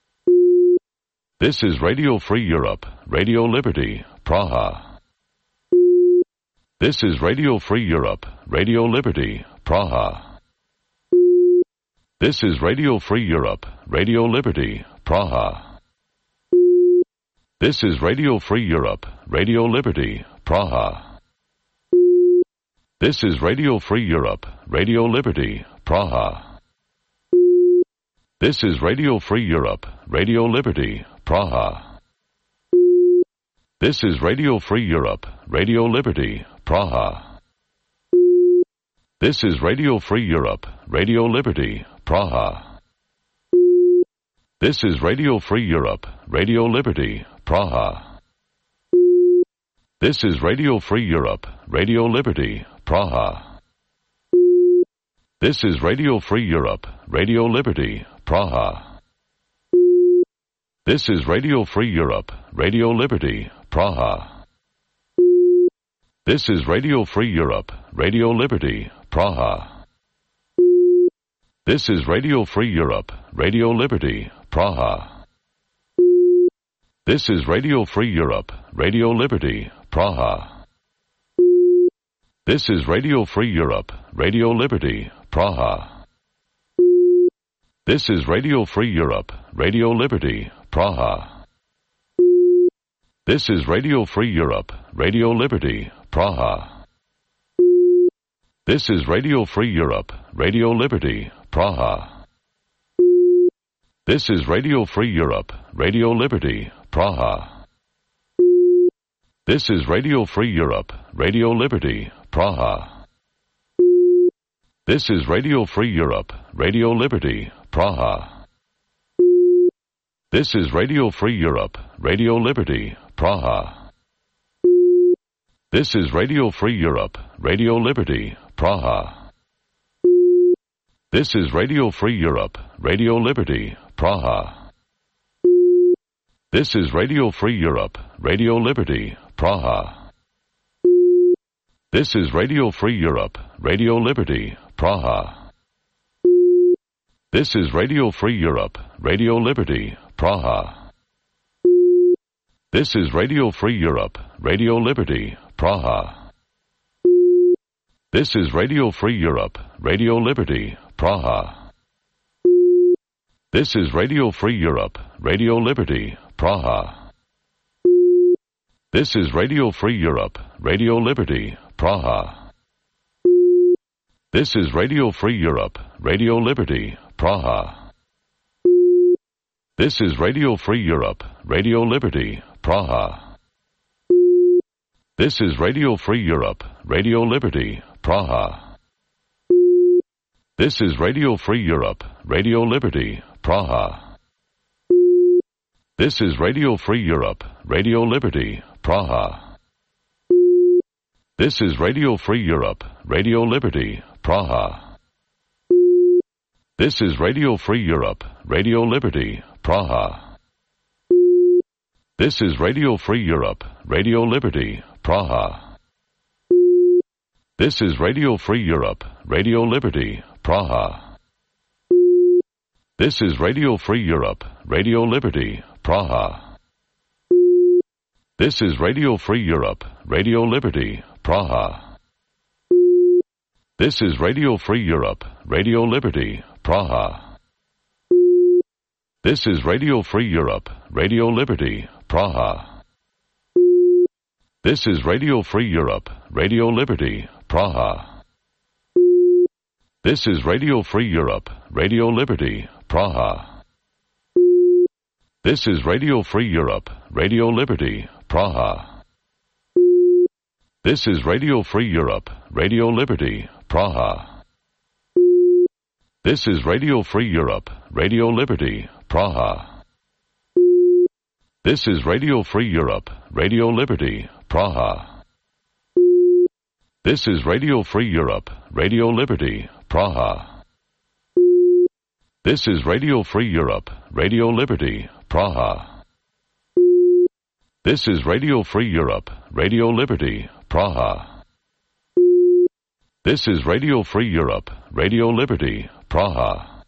S1: This is Radio Free Europe, Radio Liberty, Praha. This is Radio Free Europe, Radio Liberty, Praha. This is Radio Free Europe, Radio Liberty, Praha. This is Radio Free Europe, Radio Liberty, Praha. This is Radio Free Europe, Radio Liberty, Praha. This is Radio Free Europe, Radio Liberty, Praha. This is Radio Free Europe, Radio Liberty, Praha. This is Radio Free Europe, Radio Liberty, Praha. This is Radio Free Europe, Radio Liberty, Praha. This is Radio Free Europe, Radio Liberty, Praha. This is Radio Free Europe, Radio Liberty, Praha. This is Radio Free Europe, Radio Liberty, Praha. This is Radio Free Europe, Radio Liberty, Praha. This is Radio Free Europe, Radio Liberty, Praha. This is Radio Free Europe, Radio Liberty, Praha. This is Radio Free Europe, Radio Liberty, Praha. This is Radio Free Europe, Radio Liberty, Praha. This is Radio Free Europe, Radio Liberty, Praha. This is Radio Free Europe, Radio Liberty, Praha. This is Radio Free Europe, Radio Liberty, Praha. This is Radio Free Europe, Radio Liberty, Praha. This is Radio Free Europe, Radio Liberty, Praha. This is Radio Free Europe, Radio Liberty, Praha. This is Radio Free Europe, Radio Liberty, Praha. This is Radio Free Europe, Radio Liberty, Praha. This is Radio Free Europe, Radio Liberty, Praha. This is Radio Free Europe, Radio Liberty, Praha. This is Radio Free Europe, Radio Liberty, Praha. This is Radio Free Europe, Radio Liberty, Praha. This is Radio Free Europe, Radio Liberty, Praha. This is Radio Free Europe, Radio Liberty, Praha. This is Radio Free Europe, Radio Liberty, Praha. This is Radio Free Europe, Radio Liberty, Praha. This is Radio Free Europe, Radio Liberty, Praha. This is Radio Free Europe, Radio Liberty, Praha. This is Radio Free Europe, Radio Liberty, Praha. This is Radio Free Europe, Radio Liberty, Praha. This is Radio Free Europe, Radio Liberty, Praha. This is Radio Free Europe, Radio Liberty, Praha. This is Radio Free Europe, Radio Liberty, Praha. This is Radio Free Europe, Radio Liberty, Praha. This is Radio Free Europe, Radio Liberty, Praha. This is Radio Free Europe, Radio Liberty, Praha. This is Radio Free Europe, Radio Liberty, Praha. This is Radio Free Europe, Radio Liberty, Praha. This is Radio Free Europe, Radio Liberty, Praha. This is Radio Free Europe, Radio Liberty, Praha. This is Radio Free Europe, Radio Liberty, Praha. This is Radio Free Europe, Radio Liberty, Praha. This is Radio Free Europe, Radio Liberty, Praha. This is Radio Free Europe, Radio Liberty, Praha. This is Radio Free Europe, Radio Liberty, Praha. This is Radio Free Europe, Radio Liberty, Praha. This is Radio Free Europe, Radio Liberty, Praha. This is Radio Free Europe, Radio Liberty, Praha.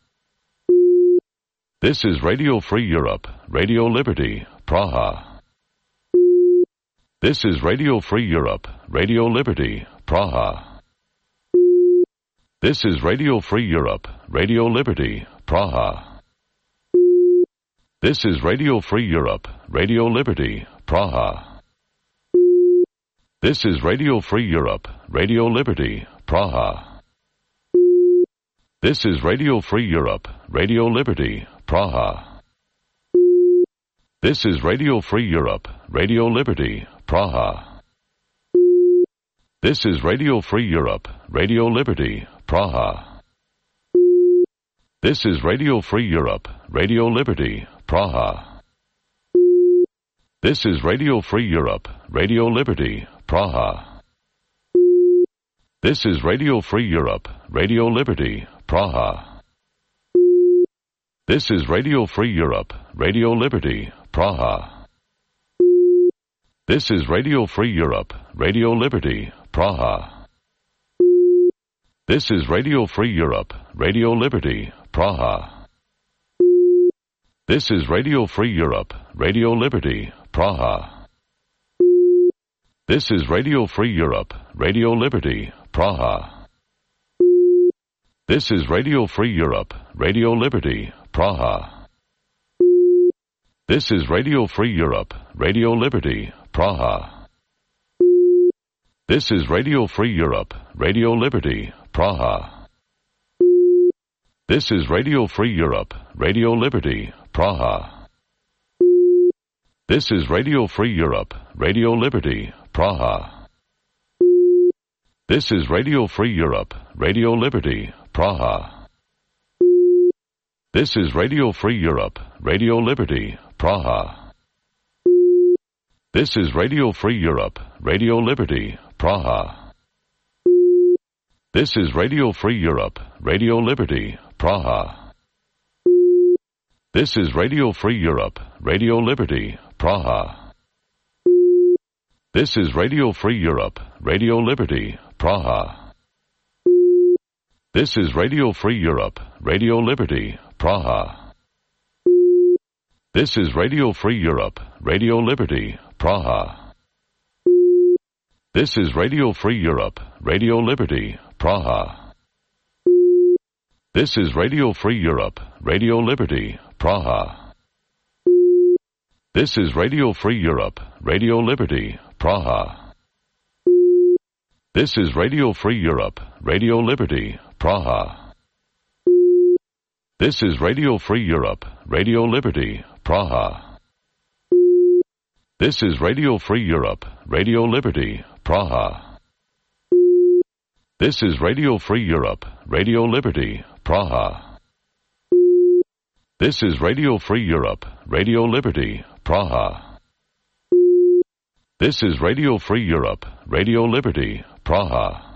S1: This is Radio Free Europe, Radio Liberty, Praha. This is Radio Free Europe, Radio Liberty, Praha. This is Radio Free Europe, Radio Liberty, Praha. This is Radio Free Europe, Radio Liberty, Praha. This is Radio Free Europe, Radio Liberty, Praha. This is Radio Free Europe, Radio Liberty, Praha. This is Radio Free Europe, Radio Liberty, Praha. This is Radio Free Europe, Radio Liberty, Praha. This is Radio Free Europe, Radio Liberty, Praha. This is Radio Free Europe, Radio Liberty, Praha. This is Radio Free Europe, Radio Liberty, Praha. This is Radio Free Europe, Radio Liberty, Praha. This is Radio Free Europe, Radio Liberty, Praha. This is Radio Free Europe, Radio Liberty, Praha. This is Radio Free Europe, Radio Liberty, Praha. This is Radio Free Europe, Radio Liberty, Praha. This is Radio Free Europe, Radio Liberty, Praha. This is Radio Free Europe, Radio Liberty, Praha. This is Radio Free Europe, Radio Liberty, Praha. This is Radio Free Europe, Radio Liberty, Praha. This is Radio Free Europe, Radio Liberty, Praha. This is Radio Free Europe, Radio Liberty, Praha. This is Radio Free Europe, Radio Liberty, Praha. This is Radio Free Europe, Radio Liberty, Praha. This is Radio Free Europe, Radio Liberty, Praha. This is Radio Free Europe, Radio Liberty, Praha. This is Radio Free Europe, Radio Liberty, Praha. This is Radio Free Europe, Radio Liberty, Praha. This is Radio Free Europe, Radio Liberty, Praha. This is Radio Free Europe, Radio Liberty, Praha. This is Radio Free Europe, Radio Liberty, Praha. This is Radio Free Europe, Radio Liberty, Praha. This is Radio Free Europe, Radio Liberty, Praha. This is Radio Free Europe, Radio Liberty, Praha. This is Radio Free Europe, Radio Liberty, Praha. This is Radio Free Europe, Radio Liberty, Praha. This is Radio Free Europe, Radio Liberty, Praha. This is Radio Free Europe, Radio Liberty, Praha.